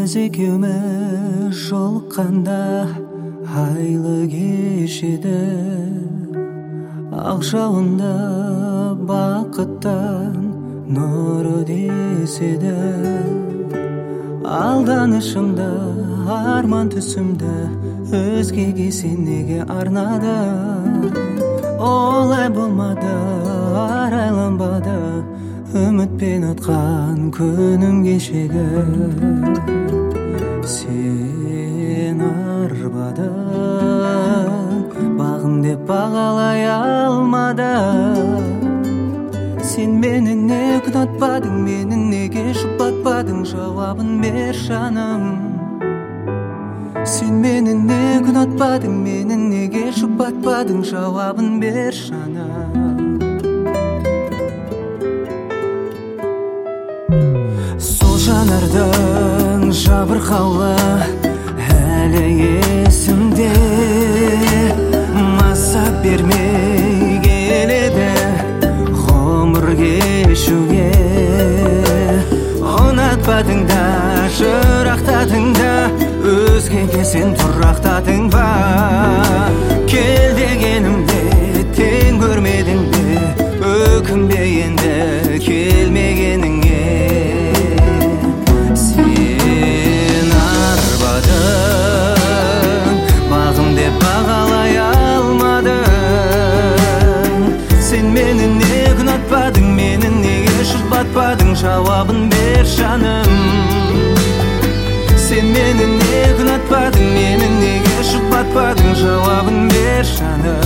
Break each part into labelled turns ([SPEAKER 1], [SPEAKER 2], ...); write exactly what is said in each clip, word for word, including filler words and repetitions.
[SPEAKER 1] Біз екеуміз жолыққанда айлы кешеді, ақ жауында бақыттан нұры деседі. Алданышымды, арман түсімді өзгеге сен неге арнады? Олай болмады, арайланбады, үмітпен атқан күнім кешегі. Сен арбадың, бағым деп бағалай алмадың. Сен мені не күнатпадың, мені неге жұбатпадың, жауабын бер жаным. Сен мені не күнатпадың, мені неге жұбатпадың, жауабын бер жаным. Сол жанардың жабырқаулы әлі есімде, маса бермей келеді ғұмыр кешуге. Ұнатпадың да, жырақтадың да, өзгеге сен тұрақтадың ба? Кел дегенімде тең көрмедің бе, өкінбе енді келмегеніңе. Сен арбадың, бағым деп бағалай алмадың. Сен мені не күнатпадың, мені неге жұбатпадың, жауабын бер жаным. Сен мені не күнатпадың, мені неге жұбатпадың, жауабын бер жаным.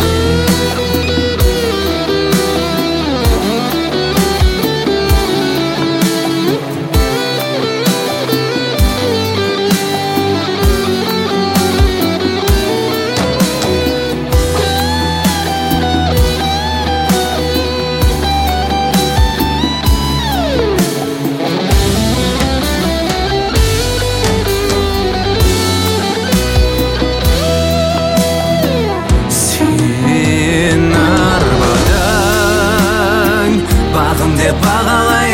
[SPEAKER 1] Бағалай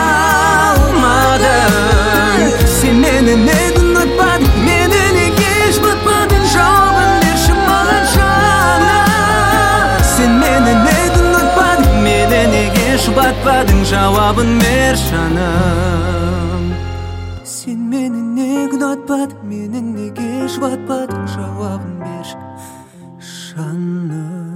[SPEAKER 1] алмадың. Сен мені не күнатпадың, мені неге жұбатпадың, жауабын берші маған жаным. Сен мені не күнатпадың, мені неге жұбатпадың, жауабын бер жаным. Сен мені не күнатпадың, мені неге жұбатпадың, жауабын берші жаным.